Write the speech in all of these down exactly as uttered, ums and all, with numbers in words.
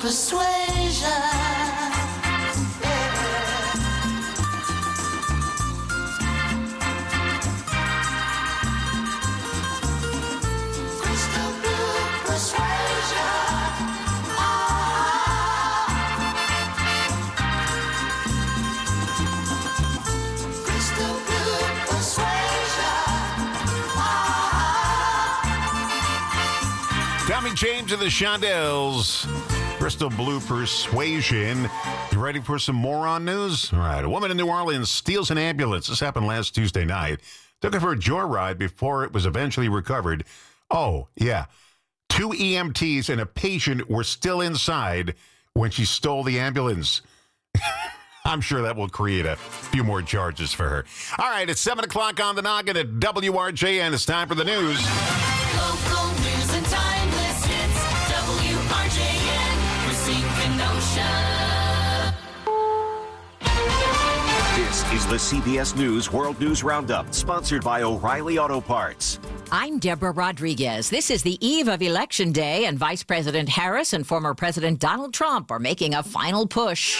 persuasion. Crystal blue persuasion. Ah. Crystal blue persuasion. Ah. Tommy James and the Shondells. Crystal Blue Persuasion. You ready for some moron news? All right. A woman in New Orleans steals an ambulance. This happened last Tuesday night. Took it for a joyride before it was eventually recovered. Oh, yeah. Two E M Ts and a patient were still inside when she stole the ambulance. I'm sure that will create a few more charges for her. All right. It's seven o'clock on the noggin at W R J N. It's time for the news. Local news and timeless hits. W R J N. Racine Kenosha. This is the C B S News World News Roundup, sponsored by O'Reilly Auto Parts. I'm Deborah Rodriguez. This is the eve of Election Day, and Vice President Harris and former President Donald Trump are making a final push.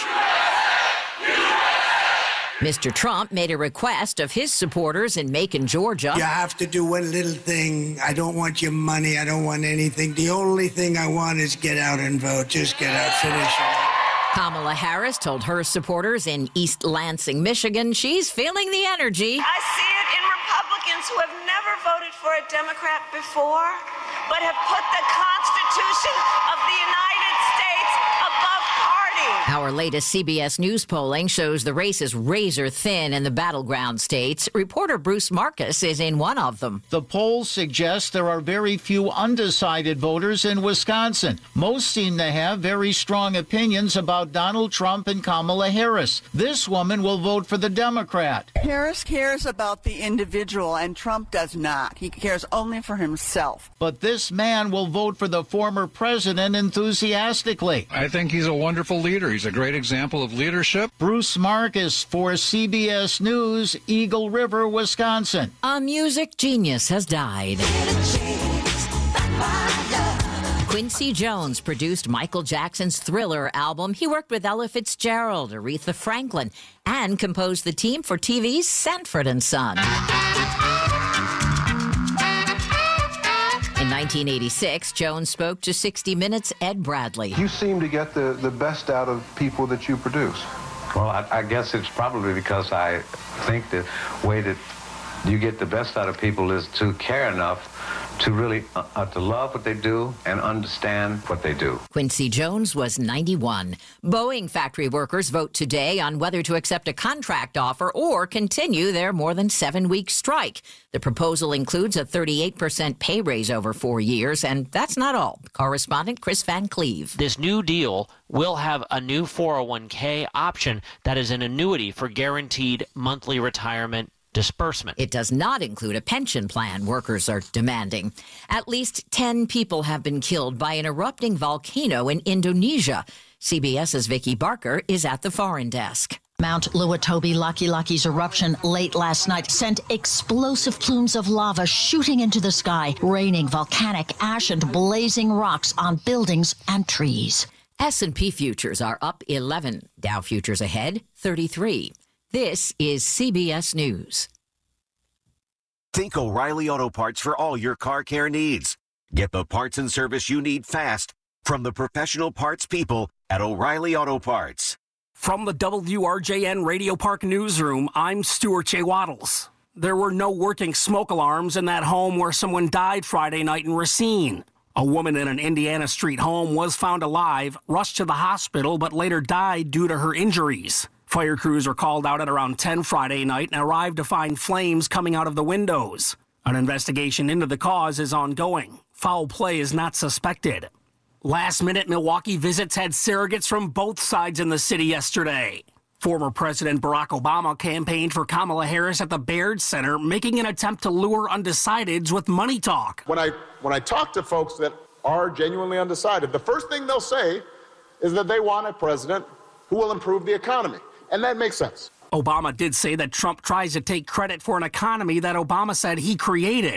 Mister Trump made a request of his supporters in Macon, Georgia. You have to do one little thing. I don't want your money. I don't want anything. The only thing I want is get out and vote. Just get out, finish it. Kamala Harris told her supporters in East Lansing, Michigan, she's feeling the energy. I see it in Republicans who have never voted for a Democrat before, but have put the Constitution of the United States above party. Our latest C B S News polling shows the race is razor thin in the battleground states. Reporter Bruce Marcus is in one of them. The polls suggest there are very few undecided voters in Wisconsin. Most seem to have very strong opinions about Donald Trump and Kamala Harris. This woman will vote for the Democrat. Harris cares about the individual, and Trump does not. He cares only for himself. But this man will vote for the former president enthusiastically. I think he's a wonderful leader. He's a great example of leadership. Bruce Marcus for C B S News, Eagle River, Wisconsin. A music genius has died. Quincy Jones produced Michael Jackson's Thriller album. He worked with Ella Fitzgerald, Aretha Franklin, and composed the theme for T V's Sanford and Son. In nineteen eighty-six, Jones spoke to sixty minutes' Ed Bradley. You seem to get the, the best out of people that you produce. Well, I, I guess it's probably because I think the way that you get the best out of people is to care enough to really uh, to love what they do and understand what they do. Quincy Jones was ninety-one. Boeing factory workers vote today on whether to accept a contract offer or continue their more than seven-week strike. The proposal includes a thirty-eight percent pay raise over four years, and that's not all. Correspondent Chris Van Cleve. This new deal will have a new four oh one k option that is an annuity for guaranteed monthly retirement disbursement. It does not include a pension plan workers are demanding. At least ten people have been killed by an erupting volcano in Indonesia. CBS's Vicki Barker is at the foreign desk. Mount Luatobi Laki Laki's eruption late last night sent explosive plumes of lava shooting into the sky, raining volcanic ash and blazing rocks on buildings and trees. S and P futures are up eleven. Dow futures ahead, thirty-three. This is C B S News. Think O'Reilly Auto Parts for all your car care needs. Get the parts and service you need fast from the professional parts people at O'Reilly Auto Parts. From the W R J N Radio Park Newsroom, I'm Stuart J. Waddles. There were no working smoke alarms in that home where someone died Friday night in Racine. A woman in an Indiana Street home was found alive, rushed to the hospital, but later died due to her injuries. Fire crews were called out at around ten Friday night and arrived to find flames coming out of the windows. An investigation into the cause is ongoing. Foul play is not suspected. Last-minute Milwaukee visits had surrogates from both sides in the city yesterday. Former President Barack Obama campaigned for Kamala Harris at the Baird Center, making an attempt to lure undecideds with money talk. When I, when I talk to folks that are genuinely undecided, the first thing they'll say is that they want a president who will improve the economy. And that makes sense. Obama did say that Trump tries to take credit for an economy that Obama said he created.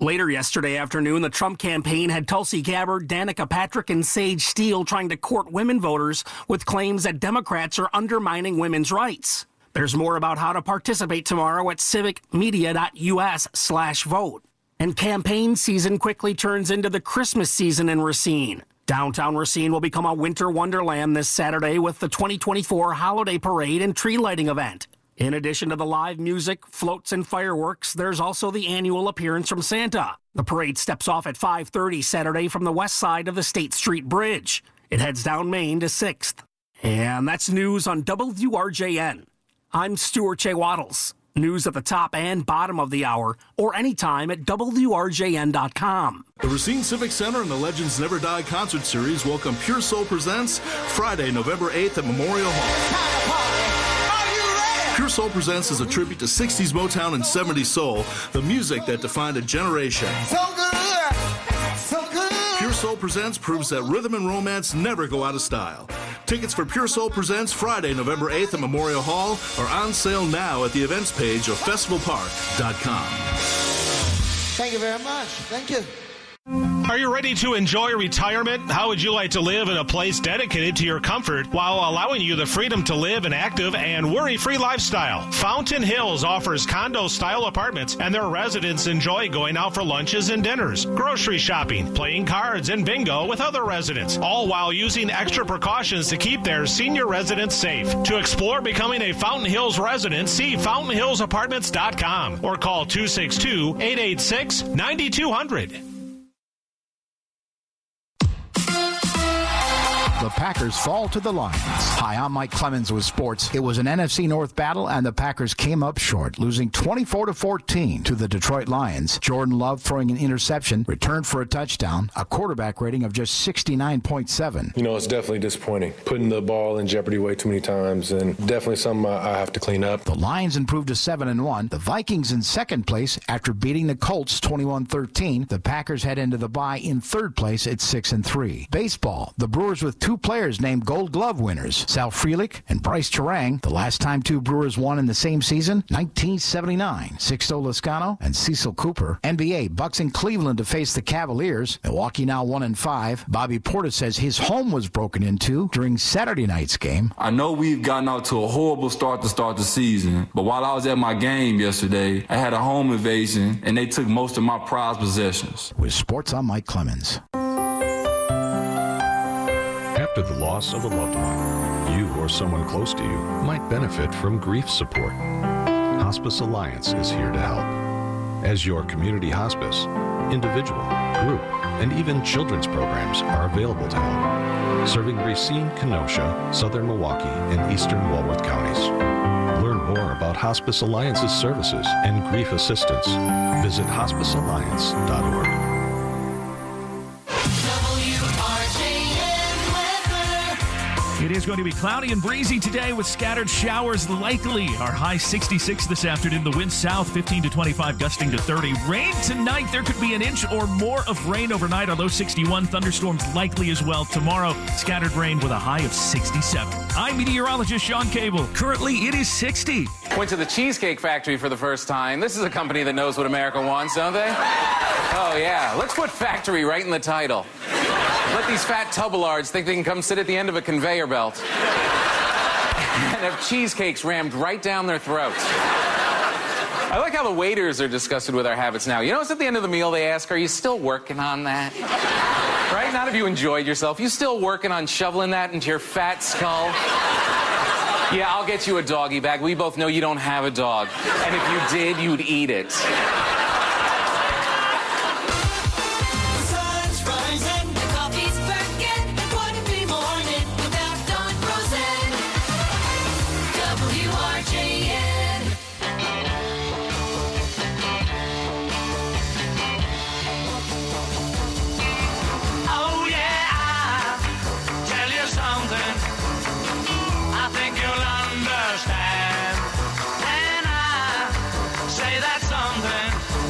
Later yesterday afternoon, the Trump campaign had Tulsi Gabbard, Danica Patrick, and Sage Steele trying to court women voters with claims that Democrats are undermining women's rights. There's more about how to participate tomorrow at civicmedia.us slash vote. And campaign season quickly turns into the Christmas season in Racine. Downtown Racine will become a winter wonderland this Saturday with the twenty twenty-four holiday parade and tree lighting event. In addition to the live music, floats, and fireworks, there's also the annual appearance from Santa. The parade steps off at five thirty Saturday from the west side of the State Street Bridge. It heads down Main to sixth. And that's news on W R J N. I'm Stuart J. Waddles. News at the top and bottom of the hour, or anytime at W R J N dot com. The Racine Civic Center and the Legends Never Die concert series welcome Pure Soul Presents Friday, November eighth at Memorial Hall. Pure Soul Presents is a tribute to sixties Motown and seventies soul, the music that defined a generation. So good, so good. Pure Soul Presents proves that rhythm and romance never go out of style. Tickets for Pure Soul Presents Friday, November eighth at Memorial Hall are on sale now at the events page of festival park dot com. Thank you very much. Thank you. Are you ready to enjoy retirement? How would you like to live in a place dedicated to your comfort while allowing you the freedom to live an active and worry-free lifestyle? Fountain Hills offers condo-style apartments, and their residents enjoy going out for lunches and dinners, grocery shopping, playing cards, and bingo with other residents, all while using extra precautions to keep their senior residents safe. To explore becoming a Fountain Hills resident, see fountain hills apartments dot com or call two six two, eight eight six, nine two zero zero. The Packers fall to the Lions. Hi, I'm Mike Clemens with sports. It was an N F C North battle, and the Packers came up short, losing twenty-four to fourteen to the Detroit Lions. Jordan Love throwing an interception, returned for a touchdown, a quarterback rating of just sixty-nine point seven. You know, it's definitely disappointing. Putting the ball in jeopardy way too many times, and definitely something I have to clean up. The Lions improved to seven and one. The Vikings in second place after beating the Colts twenty-one thirteen. The Packers head into the bye in third place at six and three. Baseball, the Brewers with two players named Gold Glove winners, Sal Frelick and Bryce Terang. The last time two Brewers won in the same season, nineteen seventy-nine. Sixto Lascano and Cecil Cooper. N B A, Bucks in Cleveland to face the Cavaliers. Milwaukee now one and five. Bobby Portis says his home was broken into during Saturday night's game. I know we've gotten out to a horrible start to start the season, but while I was at my game yesterday, I had a home invasion and they took most of my prized possessions. With sports, I'm Mike Clemens. After the loss of a loved one, you or someone close to you might benefit from grief support. Hospice Alliance is here to help. As your community hospice, individual, group, and even children's programs are available to help, serving Racine, Kenosha, Southern Milwaukee, and Eastern Walworth counties. Learn more about Hospice Alliance's services and grief assistance. Visit hospice alliance dot org. It is going to be cloudy and breezy today with scattered showers likely. Our high sixty-six this afternoon. The wind south fifteen to twenty-five, gusting to thirty. Rain tonight. There could be an inch or more of rain overnight. Our low sixty-one. Thunderstorms likely as well tomorrow. Scattered rain with a high of sixty-seven. I'm meteorologist Sean Cable. Currently, it is sixty. Went to the Cheesecake Factory for the first time. This is a company that knows what America wants, don't they? Oh, yeah. Let's put factory right in the title. Let these fat tubelards think they can come sit at the end of a conveyor belt and have cheesecakes rammed right down their throats. I like how the waiters are disgusted with our habits now. You notice at the end of the meal they ask, are you still working on that? Right? Not if you enjoyed yourself. You still working on shoveling that into your fat skull? Yeah, I'll get you a doggy bag. We both know you don't have a dog. And if you did, you'd eat it. Say that something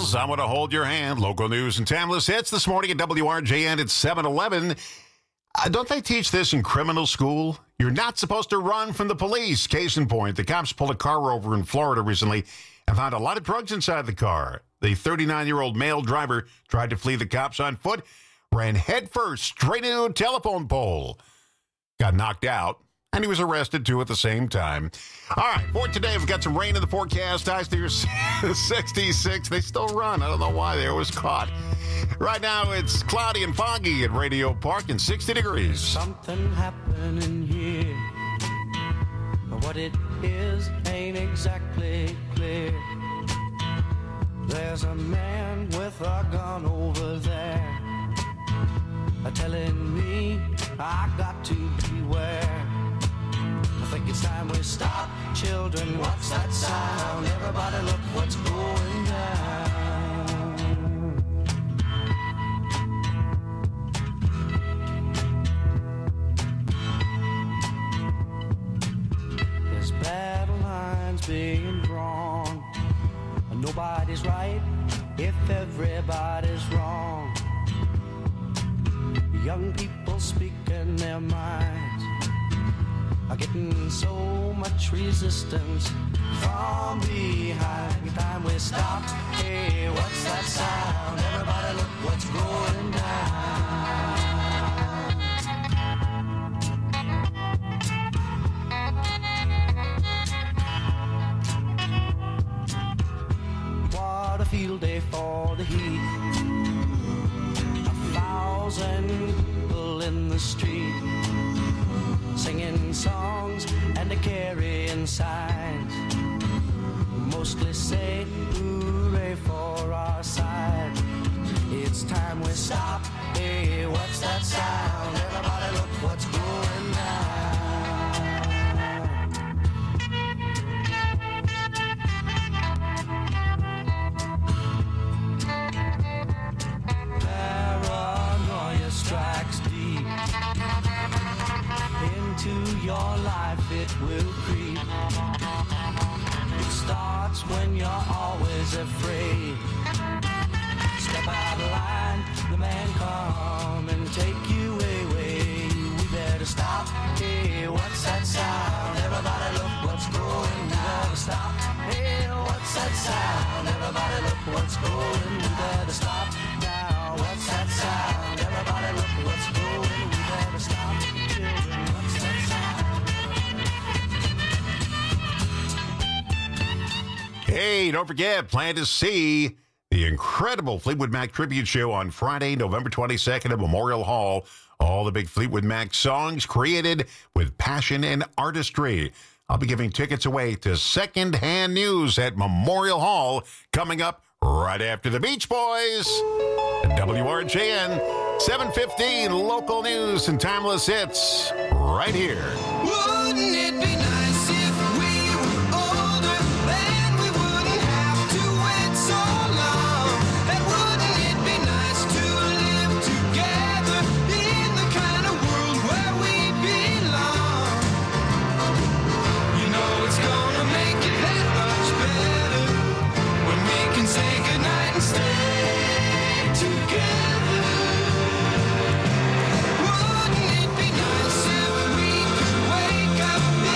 Hills, I'm going to hold your hand. Local news and timeless hits this morning at W R J N at seven eleven. Uh, don't they teach this in criminal school? You're not supposed to run from the police. Case in point, the cops pulled a car over in Florida recently and found a lot of drugs inside the car. The thirty-nine-year-old male driver tried to flee the cops on foot, ran headfirst straight into a telephone pole, got knocked out, and he was arrested, too, at the same time. All right, for today, we've got some rain in the forecast. Highs to your sixty-six. They still run. I don't know why. They always caught. Right now, it's cloudy and foggy at Radio Park and sixty degrees. Something happening here. But what it is ain't exactly clear. There's a man with a gun over there, telling me I got to beware. I think it's time we stop. Children, what's that sound? Everybody look what's going down. There's battle lines being drawn. Nobody's right if everybody's wrong. Young people speaking their minds are getting so much resistance from behind. Time we stop. Hey, what's that sound? Everybody look what's going down. What a field day for the heat. A thousand people in the street, singing songs and carrying signs, mostly say hooray for our side. It's time we stop. Hey, what's that sound? Everybody look what's going down. Paranoia strikes deep into your life, it will creep. It starts when you're always afraid. Step out of line, the man come and take you away. We better stop. Hey, what's that sound? Everybody look what's going. We better stop. Hey, what's that sound? Everybody look what's going. We better stop now. What's that sound? Everybody look what's going. We better stop. Children, what's that sound? Hey, don't forget, plan to see the incredible Fleetwood Mac tribute show on Friday, November twenty-second at Memorial Hall. All the big Fleetwood Mac songs created with passion and artistry. I'll be giving tickets away to Secondhand News at Memorial Hall coming up right after the Beach Boys. At W R J N, seven fifteen, local news and timeless hits right here. Wouldn't it be nice if we were older, then we wouldn't have to wait so long? And wouldn't it be nice to live together in the kind of world where we belong? You know it's gonna make it that much better when we can say goodnight and stay together. Wouldn't it be nice if we could wake up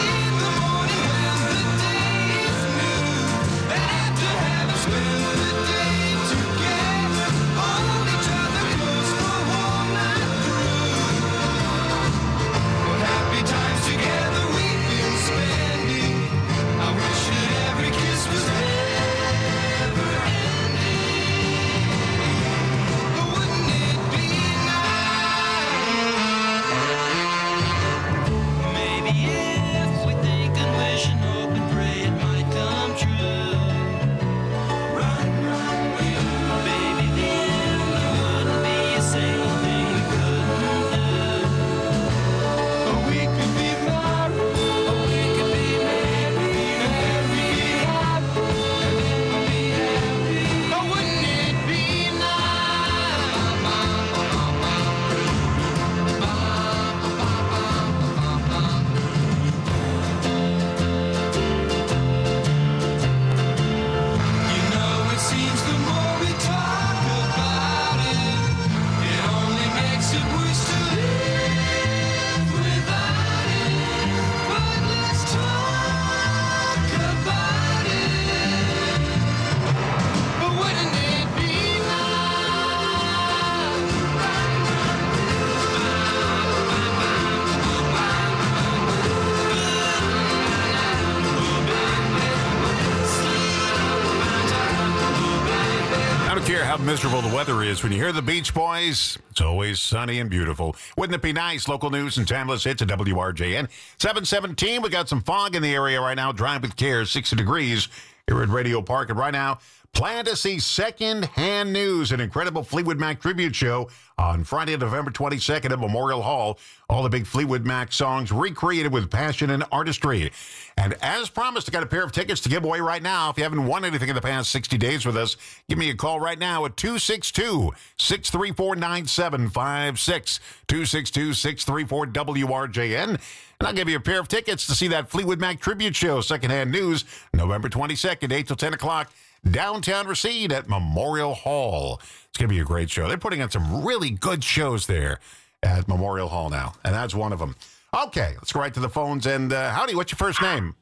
how miserable the weather is. When you hear the Beach Boys, it's always sunny and beautiful. Wouldn't it be nice? Local news and timeless hits at W R J N. seven seventeen, we got some fog in the area right now. Drive with care, sixty degrees here at Radio Park. And right now, plan to see Second-Hand News, an incredible Fleetwood Mac tribute show on Friday, November twenty-second at Memorial Hall. All the big Fleetwood Mac songs recreated with passion and artistry. And as promised, I got a pair of tickets to give away right now. If you haven't won anything in the past sixty days with us, give me a call right now at two six two, six three four, nine seven five six, two six two, six three four, W R J N. And I'll give you a pair of tickets to see that Fleetwood Mac tribute show, Second-Hand News, November twenty-second, eight till ten o'clock. Downtown Racine at Memorial Hall. It's going to be a great show. They're putting on some really good shows there at Memorial Hall now, and that's one of them. Okay, let's go right to the phones. And uh, howdy, what's your first name?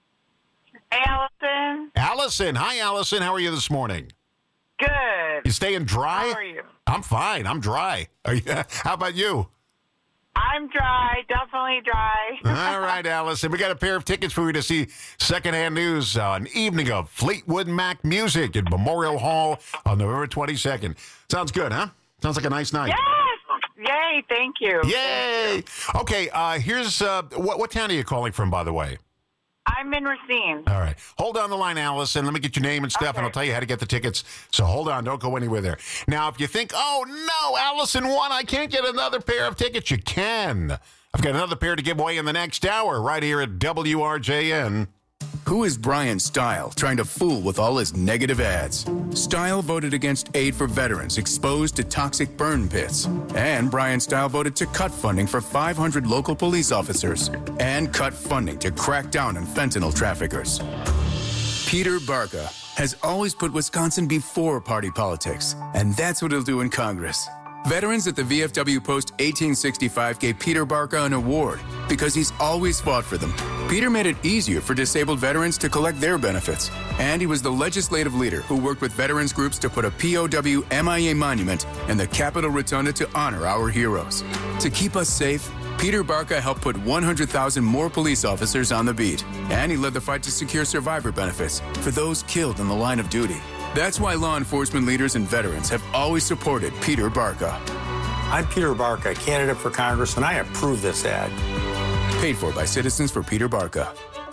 Allison. Allison. Hi, Allison. How are you this morning? Good. You staying dry? How are you? I'm fine. I'm dry. Are you, how about you? I'm dry, definitely dry. All right, Allison. We got a pair of tickets for you to see Second-Hand News, uh, an evening of Fleetwood Mac music at Memorial Hall on November twenty-second. Sounds good, huh? Sounds like a nice night. Yes! Yay, thank you. Yay! Okay, uh, here's, uh, what, what town are you calling from, by the way? I'm in Racine. All right. Hold on the line, Allison. Let me get your name and stuff, okay. And I'll tell you how to get the tickets. So hold on. Don't go anywhere there. Now, if you think, oh, no, Allison won, I can't get another pair of tickets, you can. I've got another pair to give away in the next hour right here at W R J N. Who is Brian Style trying to fool with all his negative ads? Style voted against aid for veterans exposed to toxic burn pits. And Brian Style voted to cut funding for five hundred local police officers and cut funding to crack down on fentanyl traffickers. Peter Barca has always put Wisconsin before party politics, and that's what he'll do in Congress. Veterans at the V F W Post eighteen sixty-five gave Peter Barca an award because he's always fought for them. Peter made it easier for disabled veterans to collect their benefits. And he was the legislative leader who worked with veterans groups to put a P O W M I A monument in the Capitol Rotunda to honor our heroes. To keep us safe, Peter Barca helped put one hundred thousand more police officers on the beat. And he led the fight to secure survivor benefits for those killed in the line of duty. That's why law enforcement leaders and veterans have always supported Peter Barca. I'm Peter Barca, candidate for Congress, and I approve this ad. Paid for by Citizens for Peter Barca.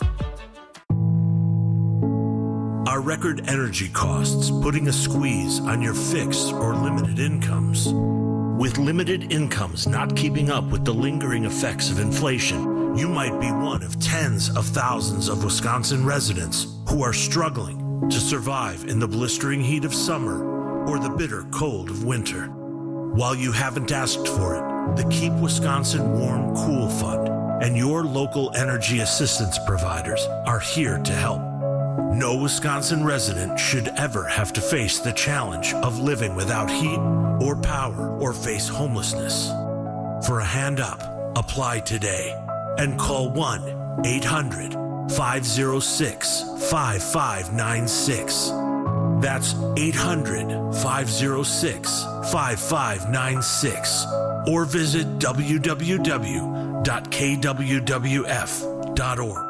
Are record energy costs putting a squeeze on your fixed or limited incomes? With limited incomes not keeping up with the lingering effects of inflation, you might be one of tens of thousands of Wisconsin residents who are struggling to survive in the blistering heat of summer or the bitter cold of winter. While you haven't asked for it, the Keep Wisconsin Warm Cool Fund and your local energy assistance providers are here to help. No Wisconsin resident should ever have to face the challenge of living without heat or power or face homelessness. For a hand up, apply today and call one eight hundred, five oh six, five five nine six. That's eight hundred, five oh six, five five nine six. Or visit w w w dot k w w f dot org.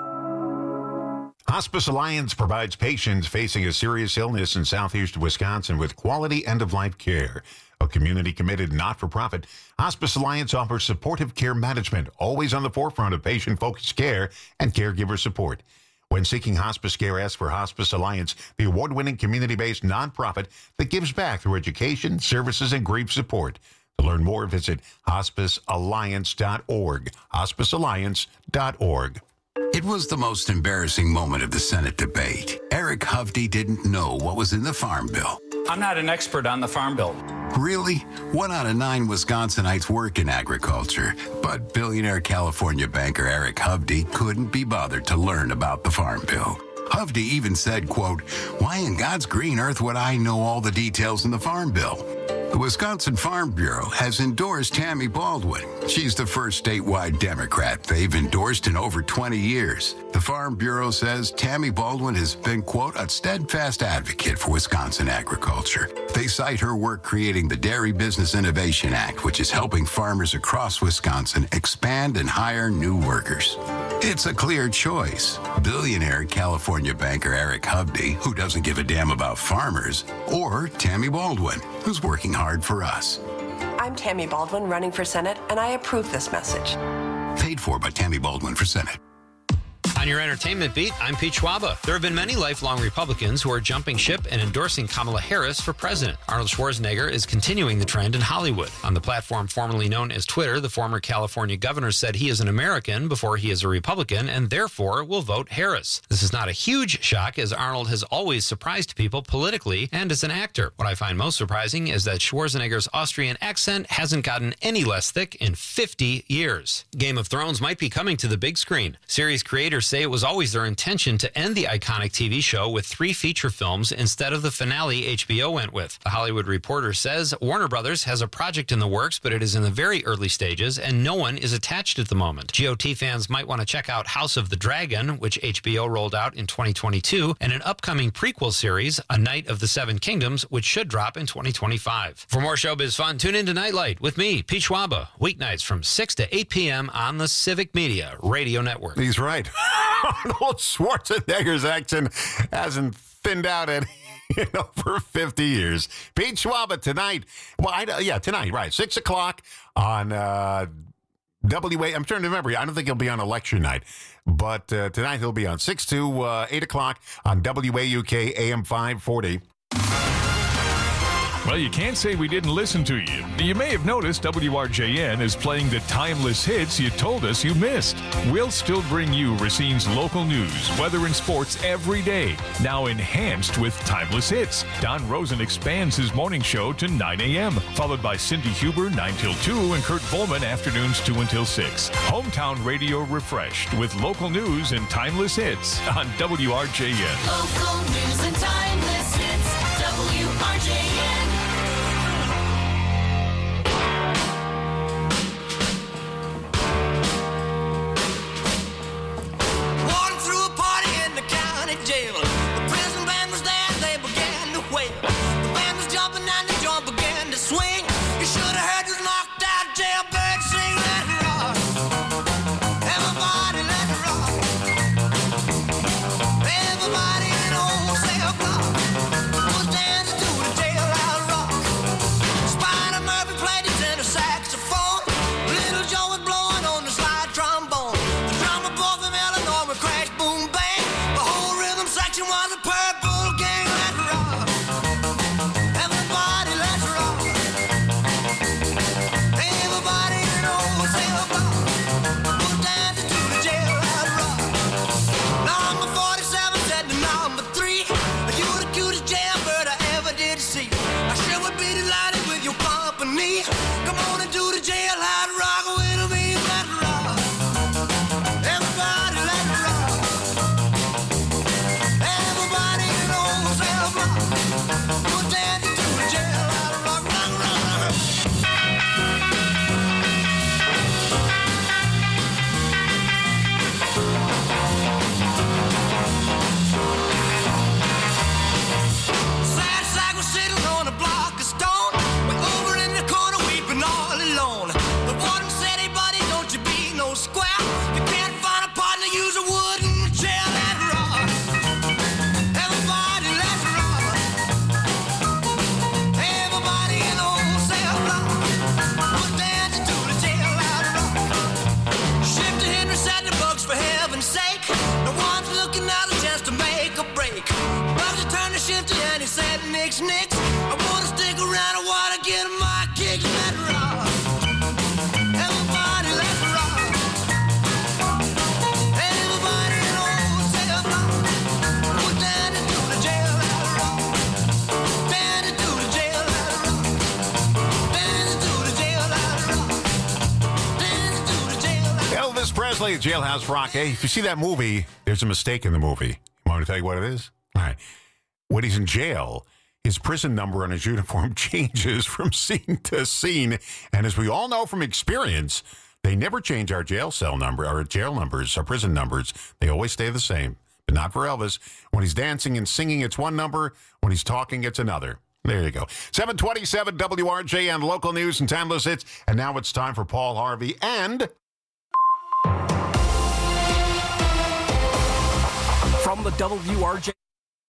Hospice Alliance provides patients facing a serious illness in southeast Wisconsin with quality end-of-life care. A community-committed, not-for-profit, Hospice Alliance offers supportive care management, always on the forefront of patient-focused care and caregiver support. When seeking hospice care, ask for Hospice Alliance, the award-winning community-based nonprofit that gives back through education, services, and grief support. To learn more, visit hospice alliance dot org, hospice alliance dot org. It was the most embarrassing moment of the Senate debate. Eric Hovde didn't know what was in the Farm Bill. I'm not an expert on the Farm Bill. Really? One out of nine Wisconsinites work in agriculture, but billionaire California banker Eric Hovde couldn't be bothered to learn about the Farm Bill. Hovde even said, quote, "Why in God's green earth would I know all the details in the Farm Bill?" The Wisconsin Farm Bureau has endorsed Tammy Baldwin. She's the first statewide Democrat they've endorsed in over twenty years. The Farm Bureau says Tammy Baldwin has been, quote, "a steadfast advocate for Wisconsin agriculture." They cite her work creating the Dairy Business Innovation Act, which is helping farmers across Wisconsin expand and hire new workers. It's a clear choice. Billionaire California banker Eric Hovde, who doesn't give a damn about farmers, or Tammy Baldwin, who's working hard for us. I'm Tammy Baldwin, running for Senate, and I approve this message. Paid for by Tammy Baldwin for Senate. On your entertainment beat, I'm Pete Schwaba. There have been many lifelong Republicans who are jumping ship and endorsing Kamala Harris for president. Arnold Schwarzenegger is continuing the trend in Hollywood. On the platform formerly known as Twitter, the former California governor said he is an American before he is a Republican and therefore will vote Harris. This is not a huge shock, as Arnold has always surprised people politically and as an actor. What I find most surprising is that Schwarzenegger's Austrian accent hasn't gotten any less thick in fifty years. Game of Thrones might be coming to the big screen. Series creators say it was always their intention to end the iconic T V show with three feature films instead of the finale H B O went with. The Hollywood Reporter says Warner Brothers has a project in the works, but it is in the very early stages and no one is attached at the moment. G O T fans might want to check out House of the Dragon, which H B O rolled out in twenty twenty-two, and an upcoming prequel series, A Knight of the Seven Kingdoms, which should drop in twenty twenty-five. For more showbiz fun, tune in to Nightlight with me, Pete Schwaba, weeknights from six to eight p.m. on the Civic Media Radio Network. He's right. Arnold Schwarzenegger's accent hasn't thinned out in you know, for fifty years. Pete Schwaba tonight. Well, I, yeah, tonight, right. six o'clock on uh, W A. I'm trying to remember. I don't think he'll be on election night. But uh, tonight he'll be on six to uh, eight o'clock on W A U K A M five forty. Well, you can't say we didn't listen to you. You may have noticed W R J N is playing the timeless hits you told us you missed. We'll still bring you Racine's local news, weather, and sports every day, now enhanced with timeless hits. Don Rosen expands his morning show to nine a.m., followed by Cindy Huber nine till two and Kurt Volman afternoons two until six. Hometown radio refreshed with local news and timeless hits on W R J N. Local news and timeless hits, W R J N. Jail. The prison band was there, they began to wail. The band was jumping and the joint began to swing. You should have heard this knocked out jailbird sing. Let it rock. Everybody let it rock. Everybody in the whole cell block was dancing to the jailhouse rock. Spider Murphy played his tenor saxophone. Little Joe was blowing on the slide trombone. The drummer boy from Illinois would crash, boom, bang. Section was a purple gang, let's rock. Everybody, let's rock. Everybody in the whole cell block was dancing to the jailhouse rock. Number forty-seven said to number three, you the cutest jailbird I ever did see. I sure would be delighted with your company. Come on and do the jailhouse rock with me, let's rock. Everybody, let's rock. Everybody in the whole cell block was dancing to the jailhouse rock, rock, rock, rock. Sad sack was sitting on a block of stone. Way over in the corner, we'd been all alone. The warden said, hey buddy, don't you be no square. You can't find a partner, use a wooden chair, let's rock. Everybody, let's rock. Everybody in the whole cell block was dancing to the jailhouse rock. Shifter Henry said the books for heaven's sake. No one's looking out a chance to make a break. Bugsy turned to Shifter and he said, nix, nix. I wanna stick around, I wanna get my kicks, let's rock. Everybody, let's rock. Everybody in the whole cell block was dancing to the jailhouse rock. Dancing to the jailhouse rock. Dancing to the jailhouse rock. Dancing to the jailhouse rock. Elvis Presley, Jailhouse Rock. Hey, if you see that movie, there's a mistake in the movie. You want me to tell you what it is? All right. When he's in jail, his prison number on his uniform changes from scene to scene. And as we all know from experience, they never change our jail cell number, our jail numbers, our prison numbers. They always stay the same. But not for Elvis. When he's dancing and singing, it's one number. When he's talking, it's another. There you go. seven twenty-seven W R J N, local news and timeless hits. And now it's time for Paul Harvey and... From the W R J...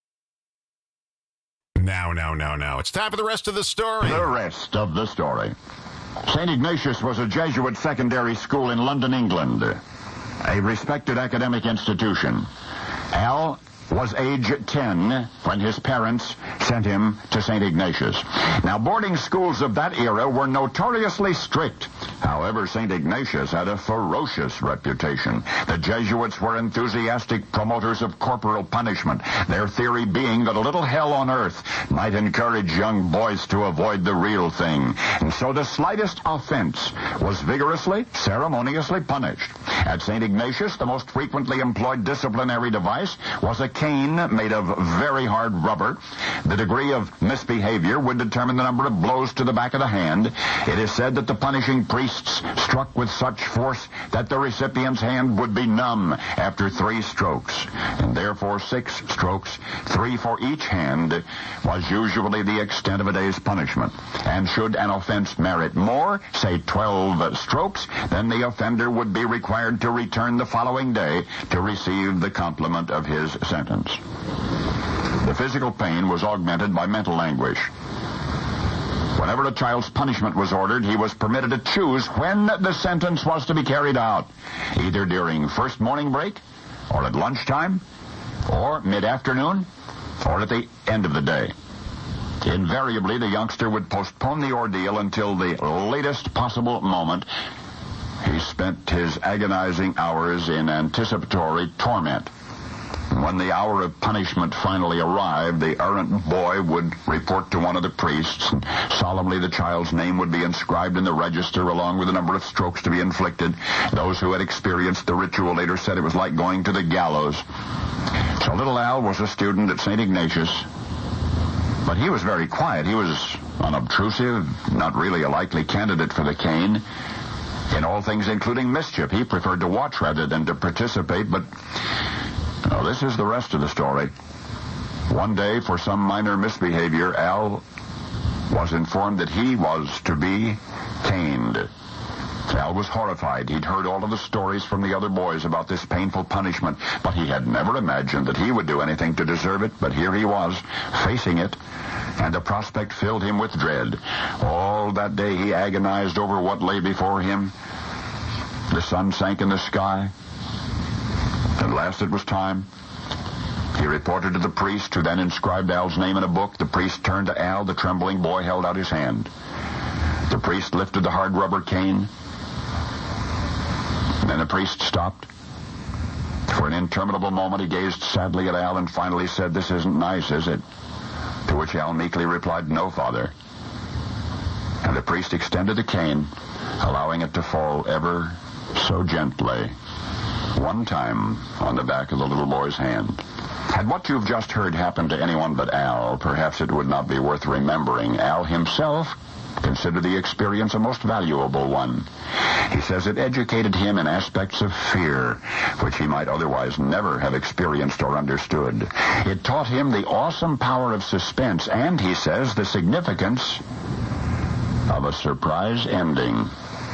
Now, now, now, now. It's time for the rest of the story. The rest of the story. Saint Ignatius was a Jesuit secondary school in London, England, a respected academic institution. Al was age ten when his parents sent him to Saint Ignatius. Now, boarding schools of that era were notoriously strict. However, Saint Ignatius had a ferocious reputation. The Jesuits were enthusiastic promoters of corporal punishment, their theory being that a little hell on earth might encourage young boys to avoid the real thing. And so the slightest offense was vigorously, ceremoniously punished. At Saint Ignatius, the most frequently employed disciplinary device was a cane made of very hard rubber. The degree of misbehavior would determine the number of blows to the back of the hand. It is said that the punishing priests struck with such force that the recipient's hand would be numb after three strokes, and therefore six strokes, three for each hand, was usually the extent of a day's punishment. And should an offense merit more, say twelve strokes, then the offender would be required to return the following day to receive the complement of his sentence. The physical pain was augmented by mental anguish. Whenever a child's punishment was ordered, he was permitted to choose when the sentence was to be carried out, either during first morning break, or at lunchtime, or mid-afternoon, or at the end of the day. Invariably, the youngster would postpone the ordeal until the latest possible moment. He spent his agonizing hours in anticipatory torment. When the hour of punishment finally arrived, the errant boy would report to one of the priests, and solemnly the child's name would be inscribed in the register along with the number of strokes to be inflicted. Those who had experienced the ritual later said it was like going to the gallows. So little Al was a student at Saint Ignatius, but he was very quiet. He was unobtrusive, not really a likely candidate for the cane. In all things, including mischief, he preferred to watch rather than to participate, but... Now, this is the rest of the story. One day, for some minor misbehavior, Al was informed that he was to be caned. Al was horrified. He'd heard all of the stories from the other boys about this painful punishment, but he had never imagined that he would do anything to deserve it. But here he was, facing it, and the prospect filled him with dread. All that day he agonized over what lay before him. The sun sank in the sky. At last it was time. He reported to the priest, who then inscribed Al's name in a book. The priest turned to Al. The trembling boy held out his hand. The priest lifted the hard rubber cane. Then the priest stopped. For an interminable moment he gazed sadly at Al and finally said, "This isn't nice, is it?" To which Al meekly replied, "No, Father." And the priest extended the cane, allowing it to fall ever so gently, one time on the back of the little boy's hand. Had what you've just heard happened to anyone but Al, perhaps it would not be worth remembering. Al himself considered the experience a most valuable one. He says it educated him in aspects of fear, which he might otherwise never have experienced or understood. It taught him the awesome power of suspense, and, he says, the significance of a surprise ending.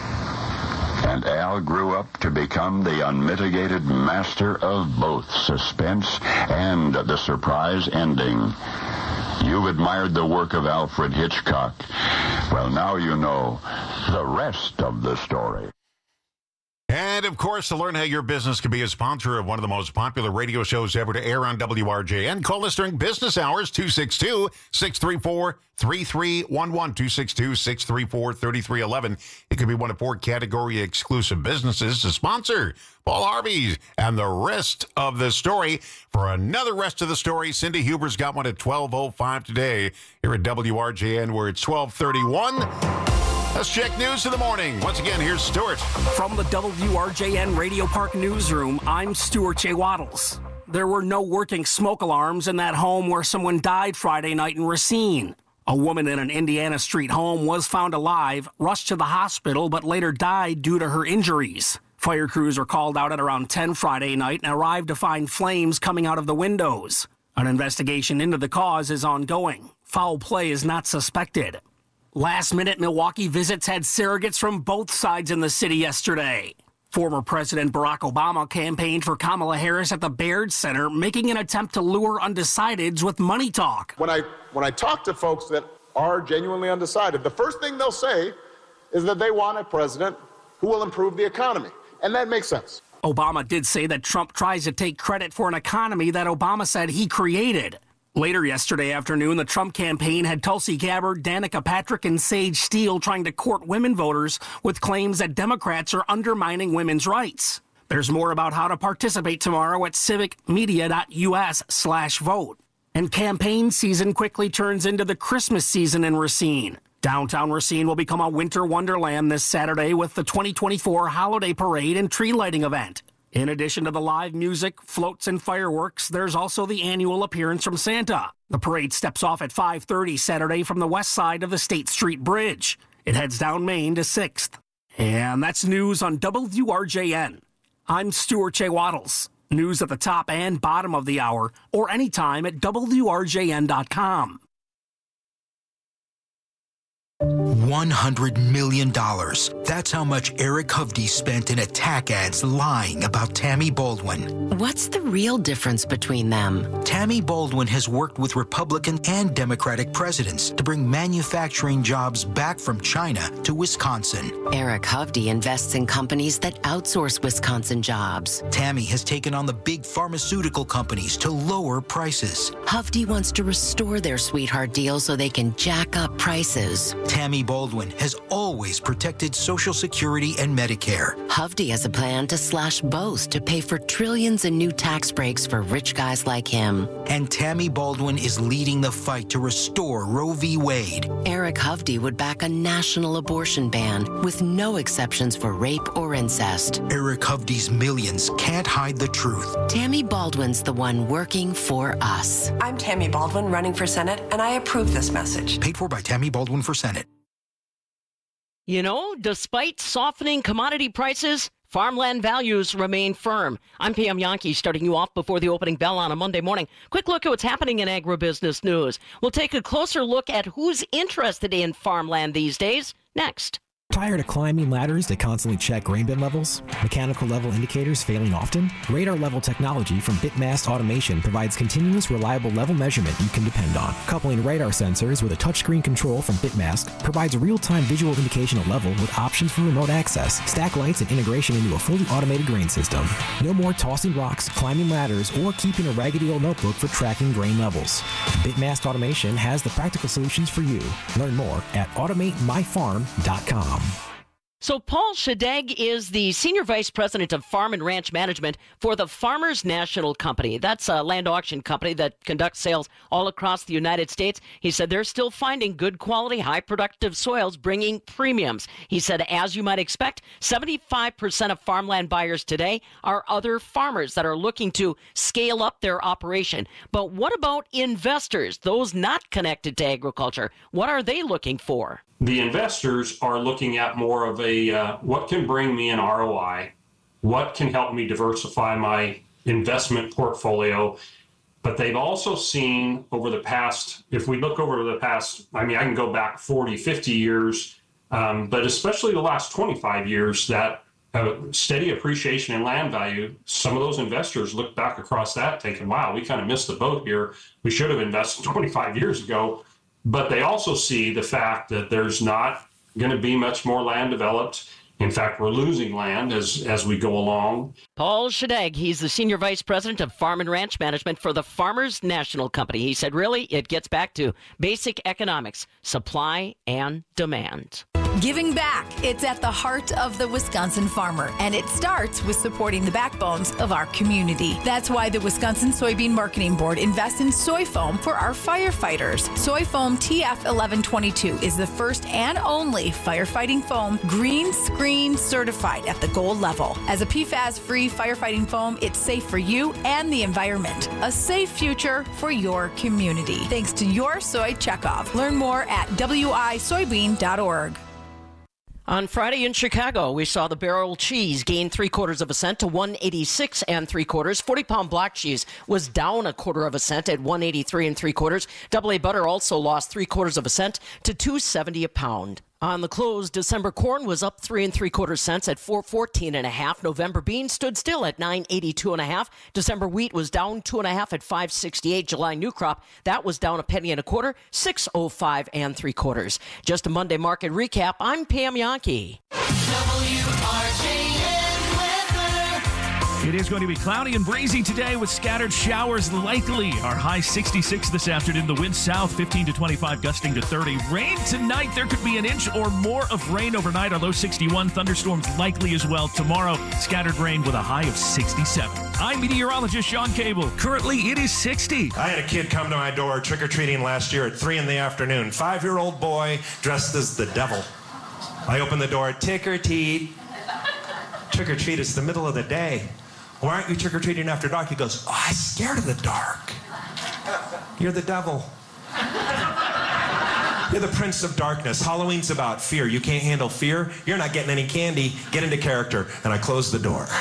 And Al grew up to become the unmitigated master of both suspense and the surprise ending. You've admired the work of Alfred Hitchcock. Well, now you know the rest of the story. And, of course, to learn how your business can be a sponsor of one of the most popular radio shows ever to air on W R J N, call us during business hours, two six two, six three four, three three one one, two six two, six three four, three three one one. It could be one of four category exclusive businesses to sponsor Paul Harvey and the rest of the story. For another rest of the story, Cindy Huber's got one at twelve oh five today here at W R J N, where it's twelve thirty-one. Let's check news in the morning. Once again, here's Stuart. From the W R J N Radio Park Newsroom, I'm Stuart J. Waddles. There were no working smoke alarms in that home where someone died Friday night in Racine. A woman in an Indiana Street home was found alive, rushed to the hospital, but later died due to her injuries. Fire crews were called out at around ten Friday night and arrived to find flames coming out of the windows. An investigation into the cause is ongoing. Foul play is not suspected. Last-minute Milwaukee visits had surrogates from both sides in the city yesterday. Former President Barack Obama campaigned for Kamala Harris at the Baird Center, making an attempt to lure undecideds with money talk. When I when I talk to folks that are genuinely undecided, the first thing they'll say is that they want a president who will improve the economy. And that makes sense. Obama did say that Trump tries to take credit for an economy that Obama said he created. Later yesterday afternoon, the Trump campaign had Tulsi Gabbard, Danica Patrick, and Sage Steele trying to court women voters with claims that Democrats are undermining women's rights. There's more about how to participate tomorrow at civicmedia.us slash vote. And campaign season quickly turns into the Christmas season in Racine. Downtown Racine will become a winter wonderland this Saturday with the twenty twenty-four holiday parade and tree lighting event. In addition to the live music, floats, and fireworks, there's also the annual appearance from Santa. The parade steps off at five thirty Saturday from the west side of the State Street Bridge. It heads down Main to sixth. And that's news on W R J N. I'm Stuart J. Waddles. News at the top and bottom of the hour, or anytime at W R J N dot com. one hundred million dollars. That's how much Eric Hovde spent in attack ads lying about Tammy Baldwin. What's the real difference between them? Tammy Baldwin has worked with Republican and Democratic presidents to bring manufacturing jobs back from China to Wisconsin. Eric Hovde invests in companies that outsource Wisconsin jobs. Tammy has taken on the big pharmaceutical companies to lower prices. Hovde wants to restore their sweetheart deal so they can jack up prices. Tammy Baldwin has always protected Social Security and Medicare. Hovde has a plan to slash both to pay for trillions in new tax breaks for rich guys like him. And Tammy Baldwin is leading the fight to restore Roe v. Wade. Eric Hovde would back a national abortion ban with no exceptions for rape or incest. Eric Hovde's millions can't hide the truth. Tammy Baldwin's the one working for us. I'm Tammy Baldwin, running for Senate, and I approve this message. Paid for by Tammy Baldwin for Senate. You know, despite softening commodity prices, farmland values remain firm. I'm P M Yankee, starting you off before the opening bell on a Monday morning. Quick look at what's happening in agribusiness news. We'll take a closer look at who's interested in farmland these days next. Tired of climbing ladders that constantly check grain bin levels? Mechanical level indicators failing often? Radar level technology from Bitmast Automation provides continuous, reliable level measurement you can depend on. Coupling radar sensors with a touchscreen control from Bitmast provides real-time visual indication of level with options for remote access, stack lights, and integration into a fully automated grain system. No more tossing rocks, climbing ladders, or keeping a raggedy old notebook for tracking grain levels. Bitmast Automation has the practical solutions for you. Learn more at automate my farm dot com. So Paul Shadegg is the Senior Vice President of Farm and Ranch Management for the Farmers National Company. That's a land auction company that conducts sales all across the United States. He said they're still finding good quality, high productive soils, bringing premiums. He said, as you might expect, seventy-five percent of farmland buyers today are other farmers that are looking to scale up their operation. But what about investors, those not connected to agriculture? What are they looking for? The investors are looking at more of a, uh, what can bring me an R O I? What can help me diversify my investment portfolio? But they've also seen over the past, if we look over the past, I mean, I can go back forty, fifty years, um, but especially the last twenty-five years, that uh, steady appreciation in land value, some of those investors look back across that thinking, wow, we kind of missed the boat here. We should have invested twenty-five years ago. But they also see the fact that there's not going to be much more land developed. In fact, we're losing land as, as we go along. Paul Shadegg, he's the Senior Vice President of Farm and Ranch Management for the Farmers National Company. He said, really, it gets back to basic economics, supply and demand. Giving back. It's at the heart of the Wisconsin farmer, and it starts with supporting the backbones of our community. That's why the Wisconsin Soybean Marketing Board invests in soy foam for our firefighters. Soy foam T F eleven twenty-two is the first and only firefighting foam green screen certified at the gold level. As a P FAS-free firefighting foam, it's safe for you and the environment. A safe future for your community. Thanks to your soy checkoff. Learn more at w i soybean dot org. On Friday in Chicago, we saw the barrel cheese gain three quarters of a cent to one eighty-six and three quarters. forty pound block cheese was down a quarter of a cent at one eighty-three and three quarters. Double A butter also lost three quarters of a cent to two seventy a pound. On the close, December corn was up three and three quarter cents at four fourteen and a half. November beans stood still at nine eighty two and a half. December wheat was down two and a half at five sixty eight. July new crop that was down a penny and a quarter, six oh five and three quarters. Just a Monday market recap. I'm Pam Yankee. W R J N weather. It is going to be cloudy and breezy today with scattered showers likely. Our high sixty-six this afternoon. The wind south fifteen to twenty-five, gusting to thirty. Rain tonight. There could be an inch or more of rain overnight. Our low sixty-one. Thunderstorms likely as well tomorrow. Scattered rain with a high of sixty-seven. I'm meteorologist Sean Cable. Currently, it is sixty. I had a kid come to my door trick-or-treating last year at three in the afternoon. Five-year-old boy dressed as the devil. I opened the door. Trick-or-treat. Trick-or-treat. It's the middle of the day. Why aren't you trick-or-treating after dark? He goes, oh, I'm scared of the dark. You're the devil. You're the prince of darkness. Halloween's about fear. You can't handle fear. You're not getting any candy. Get into character. And I closed the door.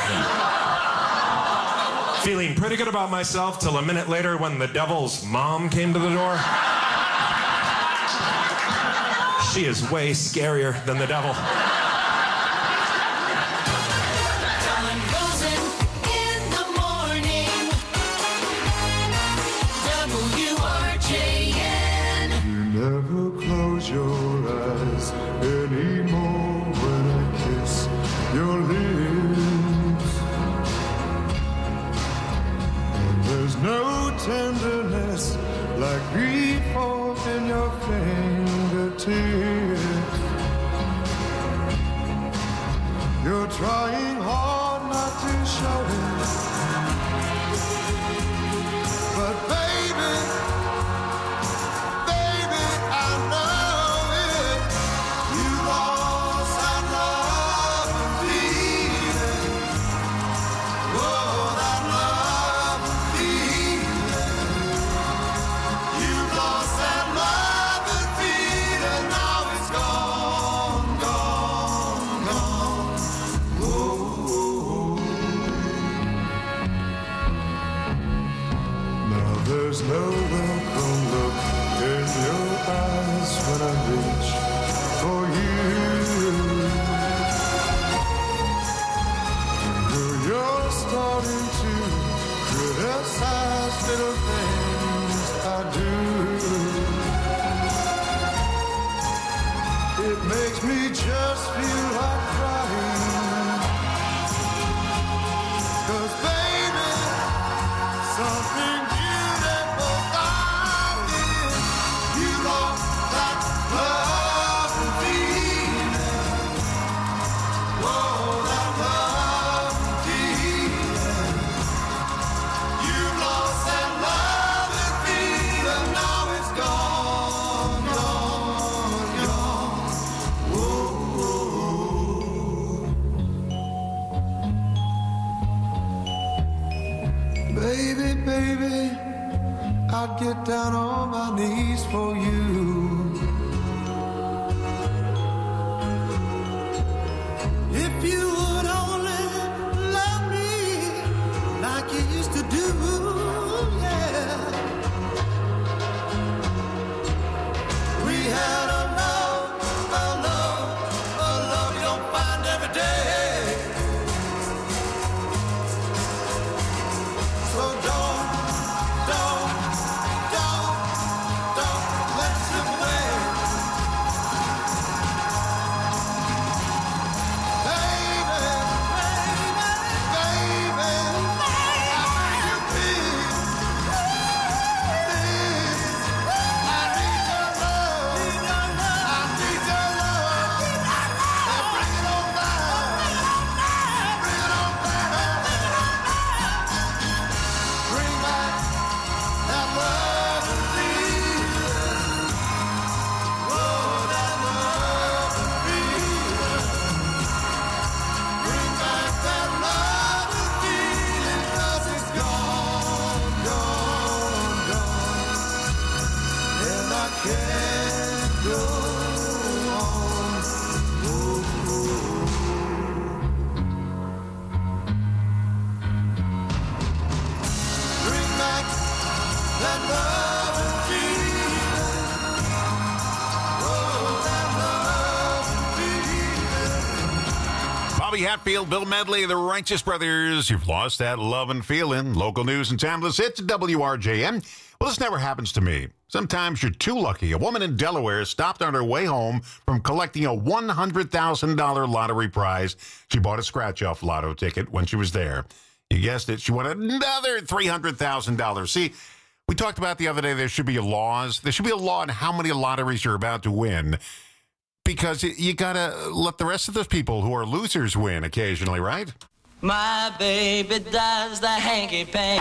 Feeling pretty good about myself till a minute later when the devil's mom came to the door. She is way scarier than the devil. Never close your eyes anymore when I kiss your lips. And there's no tenderness like before in your fingertips. You're trying hard not to show it, but baby, there's no welcome look in your eyes when I reach for you. You're starting to criticize little things I do. It makes me just feel like crying. 'Cause baby, something I'd get down on my knees for you. If you would only love me like you used to do, yeah. We had a love, a love, a love you don't find every day. So don't, don't, don't, don't let it slip away. Bobby Hatfield, Bill Medley, the Righteous Brothers. You've lost that love and feeling. Local news and timeless hits at W R J M. Well, this never happens to me. Sometimes you're too lucky. A woman in Delaware stopped on her way home from collecting a one hundred thousand dollars lottery prize. She bought a scratch-off lotto ticket when she was there. You guessed it. She won another three hundred thousand dollars. See, we talked about the other day there should be laws. There should be a law on how many lotteries you're about to win, because you got to let the rest of those people who are losers win occasionally, right? My baby does the hanky-panky.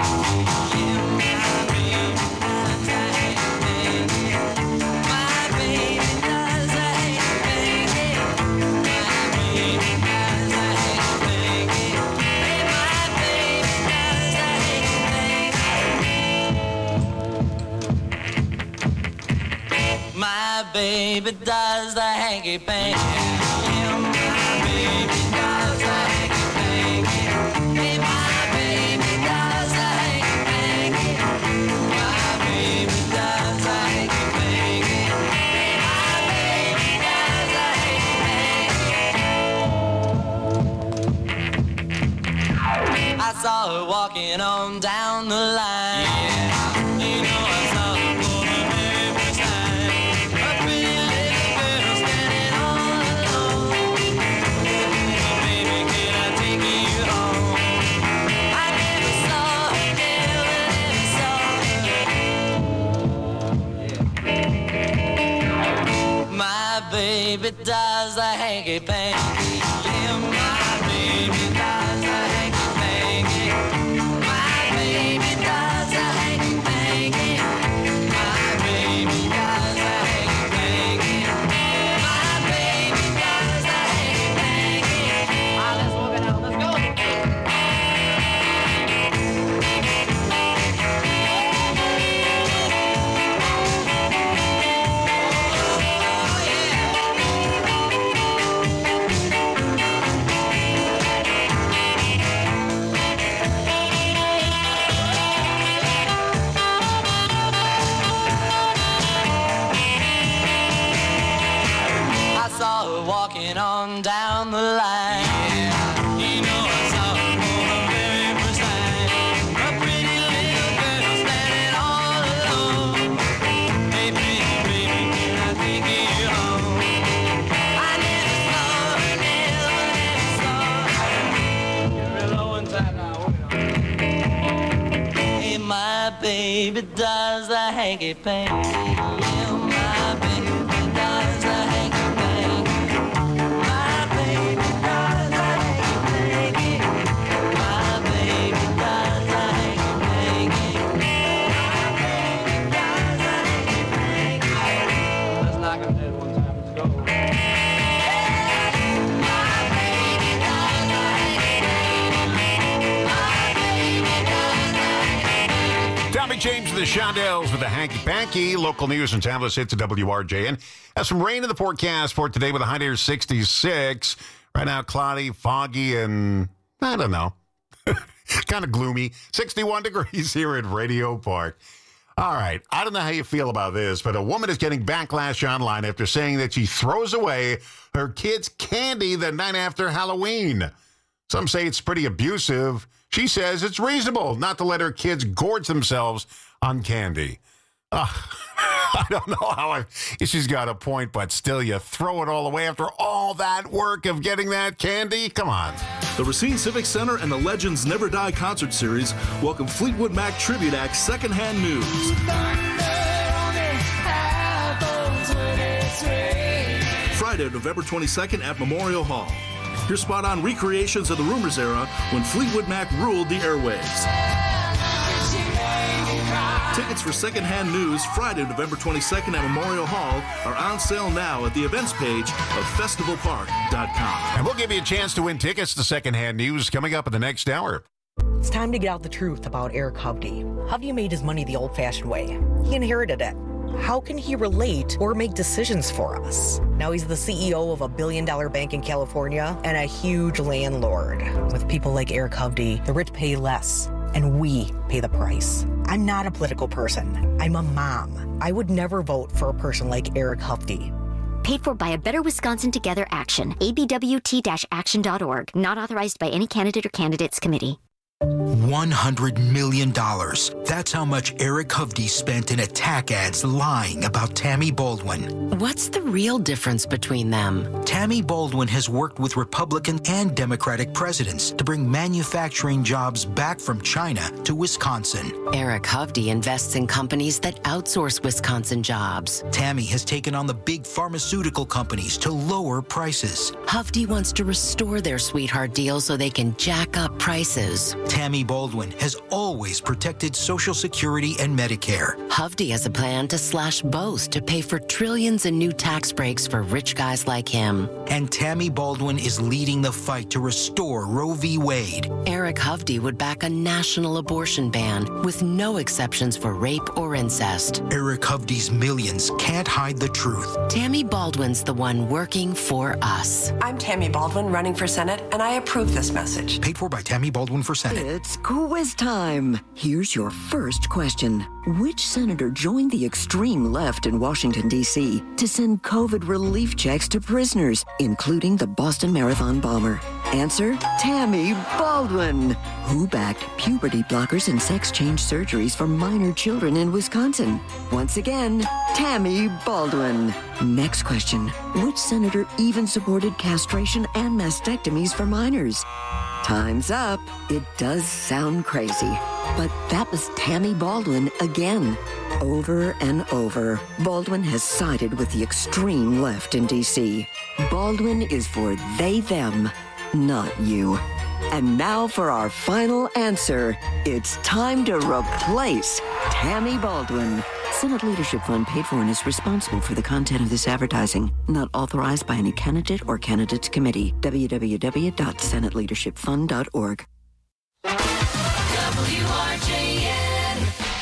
My baby does the hanky-panky. Yeah, my baby does the hanky-panky. Hey, my baby does the hanky-panky. My baby does the hanky-panky. Hey, my baby does the hanky-panky. I saw her walking on down the line. Yeah, you know I saw her. Baby does the hanky-panky. Yeah, my baby does the hanky-panky. My baby does the hanky-panky. My baby does the hanky-panky. My baby does the hanky-panky. Ah, let's walk it out. Let's go. Walking on down the line. Yeah, you know I saw her for the very first time. A pretty little girl standing all alone. Hey, pretty baby, can I take you home? I never saw her, never, never saw her. You're real low inside now. Hey, my baby does the hanky-panky. Yeah, my baby does the hanky-panky. James and the Shondells with the hanky-panky. Local news and timeless hits at W R J N. Has some rain in the forecast for today with a high near sixty-six. Right now, cloudy, foggy, and I don't know, kind of gloomy. sixty-one degrees here at Radio Park. All right, I don't know how you feel about this, but a woman is getting backlash online after saying that she throws away her kids' candy the night after Halloween. Some say it's pretty abusive. She says it's reasonable not to let her kids gorge themselves on candy. Uh, I don't know how I... She's got a point, but still, you throw it all away after all that work of getting that candy? Come on. The Racine Civic Center and the Legends Never Die concert series welcome Fleetwood Mac Tribute Act Secondhand News. Friday, November twenty-second at Memorial Hall. Hear spot-on recreations of the Rumors era when Fleetwood Mac ruled the airwaves. Tickets for Secondhand News Friday, November twenty-second at Memorial Hall are on sale now at the events page of festival park dot com. And we'll give you a chance to win tickets to Secondhand News coming up in the next hour. It's time to get out the truth about Eric Hovde. Hovde made his money the old-fashioned way. He inherited it. How can he relate or make decisions for us? Now he's the C E O of a billion-dollar bank in California and a huge landlord. With people like Eric Hovde, the rich pay less, and we pay the price. I'm not a political person. I'm a mom. I would never vote for a person like Eric Hovde. Paid for by a Better Wisconsin Together Action. A B W T action dot org. Not authorized by any candidate or candidates committee. one hundred million dollars. That's how much Eric Hovde spent in attack ads lying about Tammy Baldwin. What's the real difference between them? Tammy Baldwin has worked with Republican and Democratic presidents to bring manufacturing jobs back from China to Wisconsin. Eric Hovde invests in companies that outsource Wisconsin jobs. Tammy has taken on the big pharmaceutical companies to lower prices. Hovde wants to restore their sweetheart deal so they can jack up prices. Tammy Baldwin has always protected Social Security and Medicare. Hovde has a plan to slash both to pay for trillions in new tax breaks for rich guys like him. And Tammy Baldwin is leading the fight to restore Roe v. Wade. Eric Hovde would back a national abortion ban with no exceptions for rape or incest. Eric Hovde's millions can't hide the truth. Tammy Baldwin's the one working for us. I'm Tammy Baldwin, running for Senate, and I approve this message. Paid for by Tammy Baldwin for Senate. It's quiz time. Here's your first question. Which senator joined the extreme left in Washington, D C to send COVID relief checks to prisoners, including the Boston Marathon bomber? Answer, Tammy Baldwin. Who backed puberty blockers and sex change surgeries for minor children in Wisconsin? Once again, Tammy Baldwin. Next question. Which senator even supported castration and mastectomies for minors? Time's up. It does sound crazy, but that was Tammy Baldwin again. Over and over, Baldwin has sided with the extreme left in D C. Baldwin is for they, them, not you. And now for our final answer. It's time to replace Tammy Baldwin. Senate Leadership Fund paid for and is responsible for the content of this advertising. Not authorized by any candidate or candidates committee. w w w dot senate leadership fund dot org. W R J N.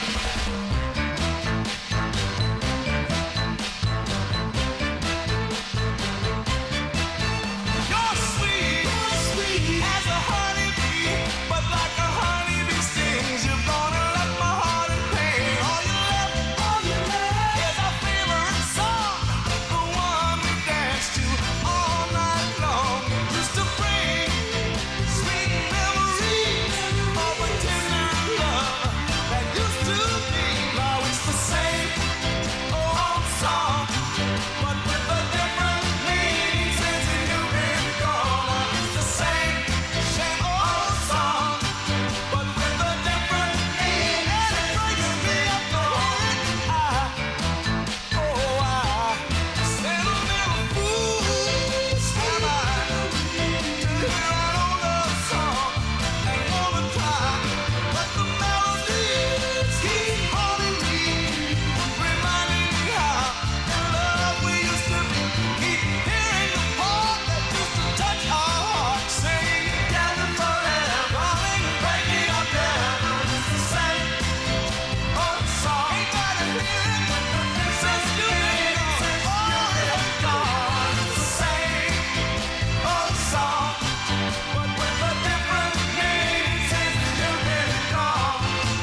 You're sweet, sweet as a honeybee, but like a honeybee stings, you're gonna left my heart in pain. All you left, all you left is our favorite song, the one we dance to all night long. Used to bring sweet memories of a tender love that used to be. Now it's the same old song, but with a different meaning since you've been gone. Now it's the same, same old song, but with a different meaning. And it breaks me up to hear it. I, oh, I sentimental fool am I to hear an old love song and wanna cry, but the melodies keep haunting me, reminding me how in love we used to be. Keep hearing the part that used to touch our hearts, singing together forever, darling, breaking up never. It's the same old song. Ain't got to hear it since you've been gone. Oh, it's gone. It's the same old song, but with a different meaning since you've been gone.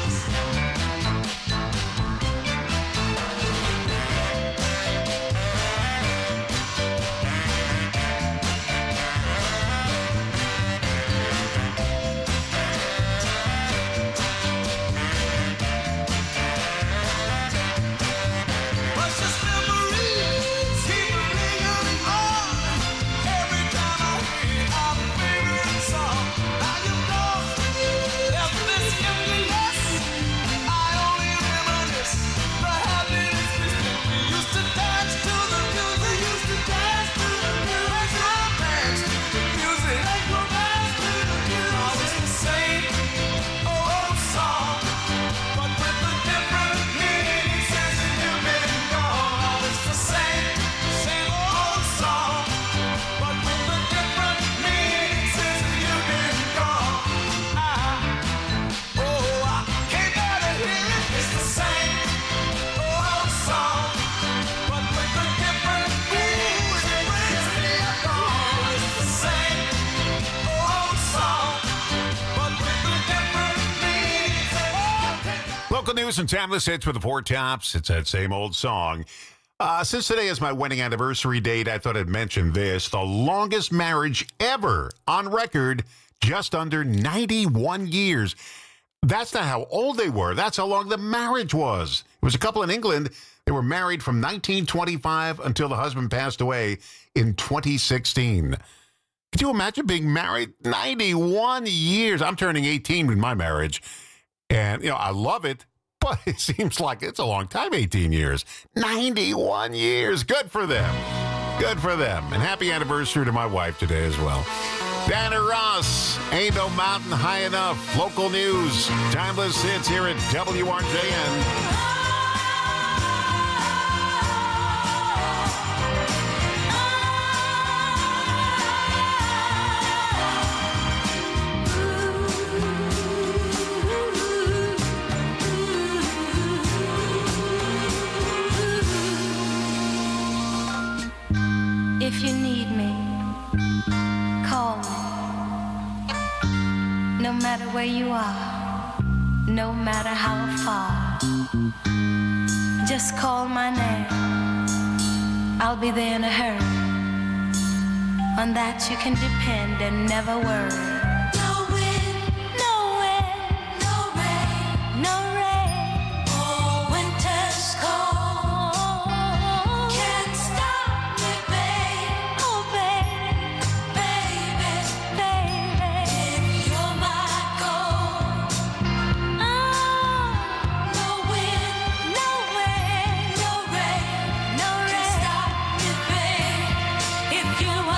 Precious memories keep lingering on. Every time I hear our favorite song, now you know there's this emptiness. I only reminisce the happiness we spent. We used to dance to the music. Used to dance to the music. Dance to the music. Dance to the music. Now it's the same old song, but with a different meaning since you've been gone. Now it's the same, same old song, but with a different meaning since you've been gone. I, oh, I can't bear to hear it. It's the same old song, but with a different meaning. It brings me up on. It's the same old song, but with a different meaning. Local news and timeless hits with the Four Tops. It's that same old song. Uh, since today is my wedding anniversary date, I thought I'd mention this. The longest marriage ever on record, just under ninety-one years. That's not how old they were. That's how long the marriage was. It was a couple in England. They were married from nineteen twenty-five until the husband passed away in twenty sixteen. Could you imagine being married ninety-one years? I'm turning eighteen with my marriage. And, you know, I love it, but it seems like it's a long time, eighteen years. ninety-one years. Good for them. Good for them. And happy anniversary to my wife today as well. Diana Ross, Ain't No Mountain High Enough. Local news. Timeless hits here at W R J N. If you need me, call me. No matter where you are, no matter how far, just call my name. I'll be there in a hurry. On that you can depend and never worry. No wind, no wind, no rain, no rain. Oh, winter's cold. Can't stop me, babe. Oh, baby, baby, baby. If you're my goal. Oh, no wind, no wind, no rain, no rain. Can't stop me, babe. If you're my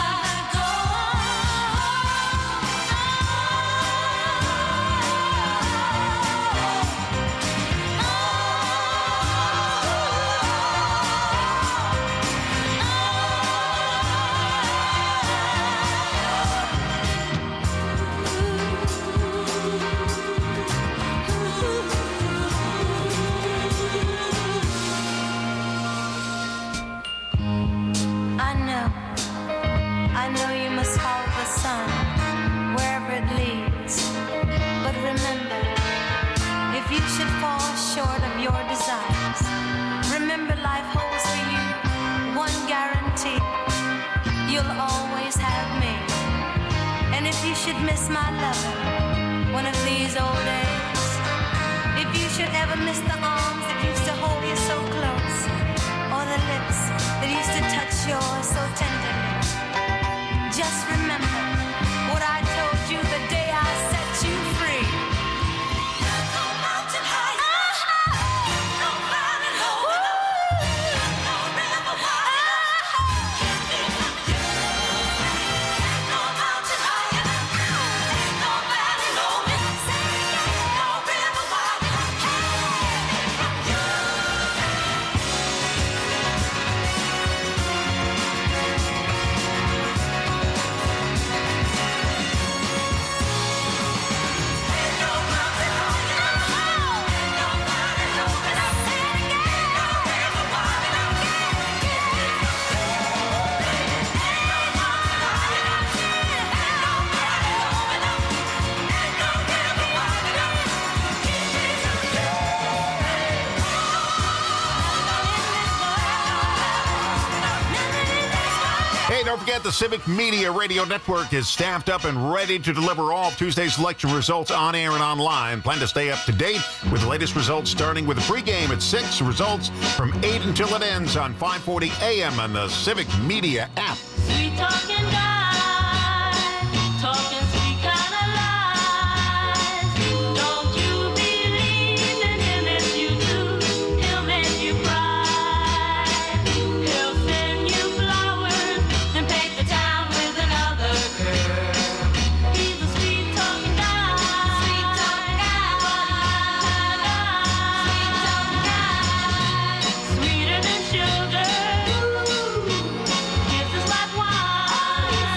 I know, I know you must follow the sun wherever it leads. But remember, if you should fall short of your desires, remember life holds for you one guarantee. You'll always have me. And if you should miss my loving one of these old days, if you should ever miss the arms that used to hold you so close, or the lips that used to touch yours so tenderly, just remember what I told you the day I set you free. No mountain high enough, no mountain low enough, no river wide enough, can't be from you. No mountain high enough, no valley low enough, no river wide enough, can't be from you. Hey, don't forget the Civic Media Radio Network is staffed up and ready to deliver all of Tuesday's election results on air and online. Plan to stay up to date with the latest results starting with the pregame at six. Results from eight until it ends on five forty A M on the Civic Media app. Sweet talking guy, talking sweet kind of lies. Don't you believe in him? If you do, he'll make you cry. He'll send you flowers and paint the town with another girl. He's a sweet talking guy, sweet talking guy, sweet talking guy, sweeter than sugar. Kisses like wine.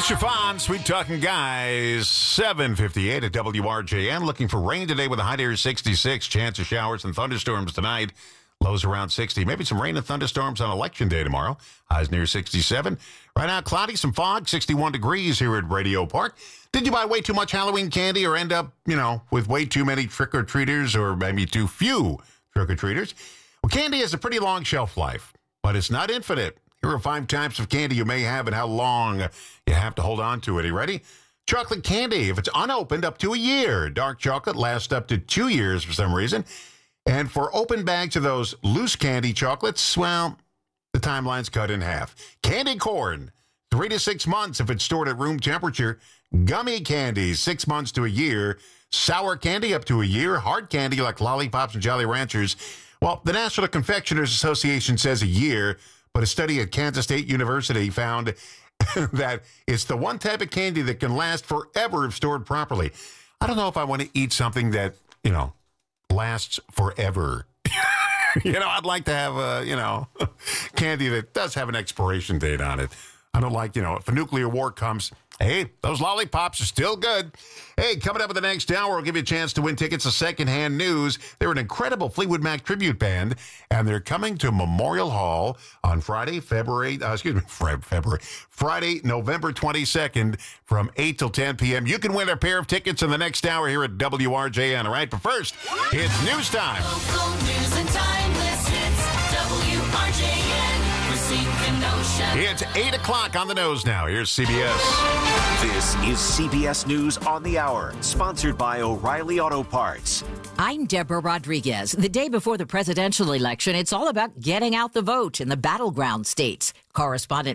Chiffon, Sweet Talking Guys, seven fifty-eight at W R J N. Looking for rain today with a high near sixty-six. Chance of showers and thunderstorms tonight. Lows around sixty. Maybe some rain and thunderstorms on Election Day tomorrow. Highs near sixty-seven. Right now, cloudy, some fog, sixty-one degrees here at Radio Park. Did you buy way too much Halloween candy or end up, you know, with way too many trick-or-treaters or maybe too few trick-or-treaters? Well, candy has a pretty long shelf life, but it's not infinite. Here are five types of candy you may have and how long you have to hold on to it. Are you ready? Chocolate candy, if it's unopened, up to a year. Dark chocolate lasts up to two years for some reason. And for open bags of those loose candy chocolates, well, the timeline's cut in half. Candy corn, three to six months if it's stored at room temperature. Gummy candy, six months to a year. Sour candy, up to a year. Hard candy like lollipops and Jolly Ranchers. Well, the National Confectioners Association says a year, but a study at Kansas State University found that it's the one type of candy that can last forever if stored properly. I don't know if I want to eat something that, you know, lasts forever. You know, I'd like to have, a, you know, candy that does have an expiration date on it. I don't like, you know, if a nuclear war comes, hey, those lollipops are still good. Hey, coming up in the next hour, we'll give you a chance to win tickets to Secondhand News. They're an incredible Fleetwood Mac tribute band, and they're coming to Memorial Hall on Friday, February, uh, excuse me, February, Friday, November twenty-second from eight till ten p.m. You can win a pair of tickets in the next hour here at W R J N, all right? But first, it's news time. Local news and timeless hits. W R J N. It's eight o'clock on the nose now. Here's C B S. This is C B S News on the Hour, sponsored by O'Reilly Auto Parts. I'm Deborah Rodriguez. The day before the presidential election, it's all about getting out the vote in the battleground states. Correspondent